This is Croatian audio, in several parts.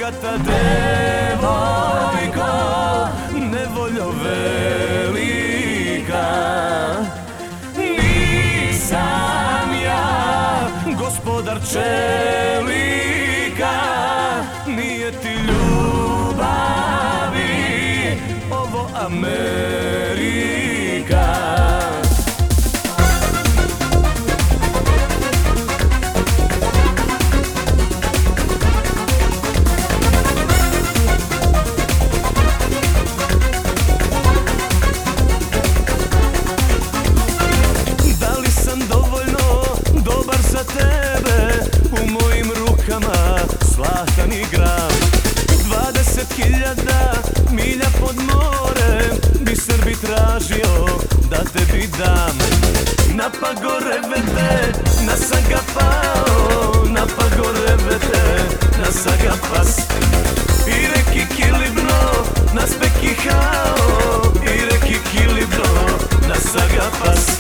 bogata devojko, nevoljo velika. Nisam ja gospodar čelika, nije ti ljubavi ovo Amerika. U mojim rukama slatani gram, 20.000 milja pod morem, biser bi tražio da tebi dam. Na Pagorevete, na Sagapao, na Pagorevete, na Sagapas. I reki Kilibno, na Spekihao, i reki Kilibno, na Sagapas.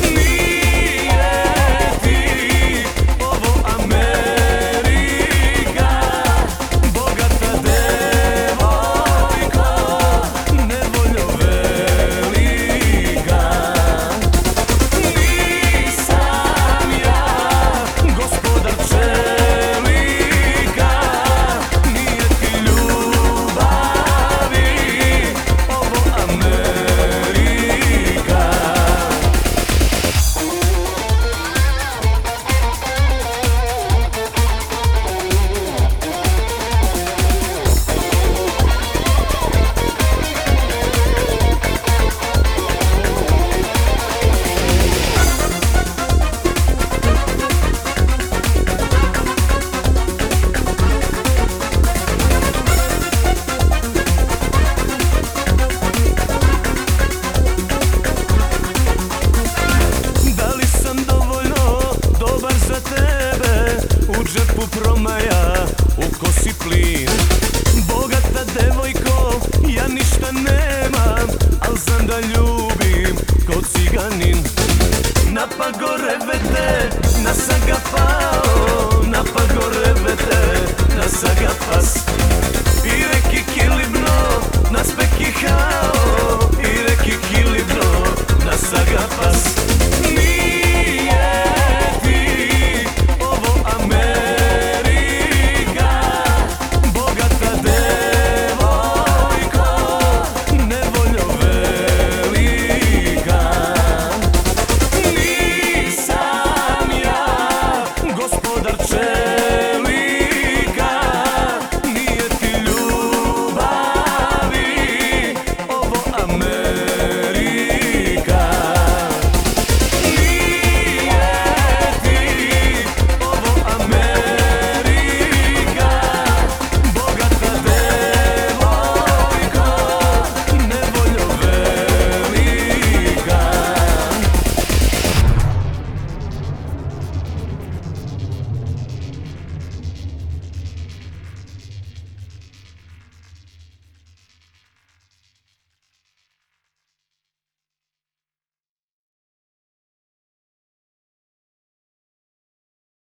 Promaja, u kosi plin. Bogata devojko, ja ništa nemam, al znam da ljubim ko ciganin. Na Pagorevete, na Sagapao, na Pagorevete, na Sagapas.